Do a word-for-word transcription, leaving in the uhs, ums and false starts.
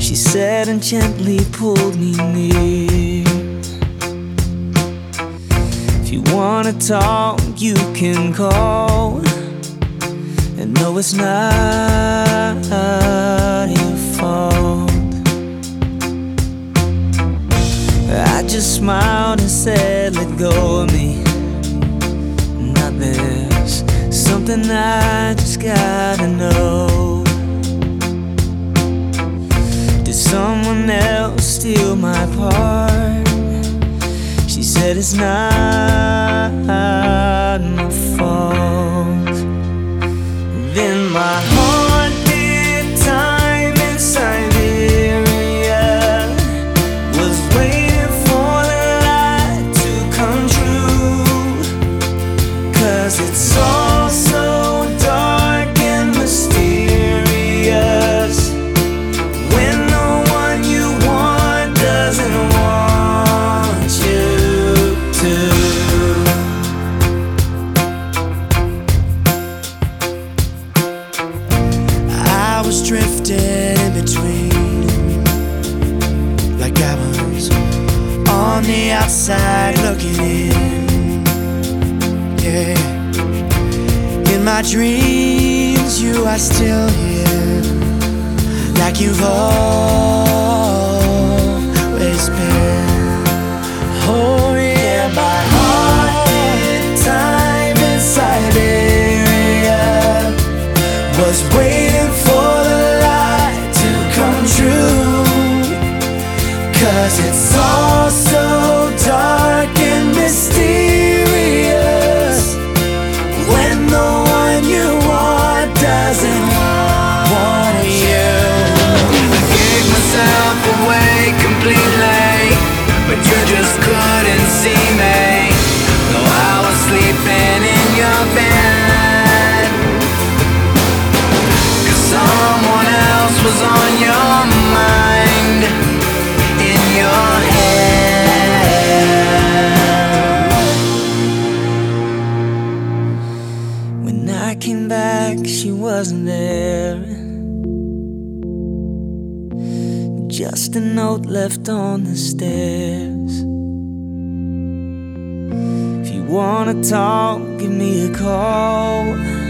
she said and gently pulled me near. If you wanna talk, you can call, and no, it's not your fault. I just smiled and said, let go of me. Now there's something I just gotta know. Did someone else steal my part? She said it's not my fault. Then my heart did time in Siberia, was waiting for the light to come true. Cause it's all so dark and mysterious when the one you want doesn't want you to. I was drifting in between, like I was on the outside looking in. Yeah, in my dreams you are still here, like you've always been. Oh yeah, my heart did time in Siberia, was waiting for the light to come true. Cause it's all so dark and mysterious when the one you want doesn't want you. I gave myself away completely, but you just couldn't see me. Though I was sleeping in your bed, cause someone else was on your mind, in your head. When I came back, she wasn't there. Just a note left on the stairs. If you wanna talk, give me a call.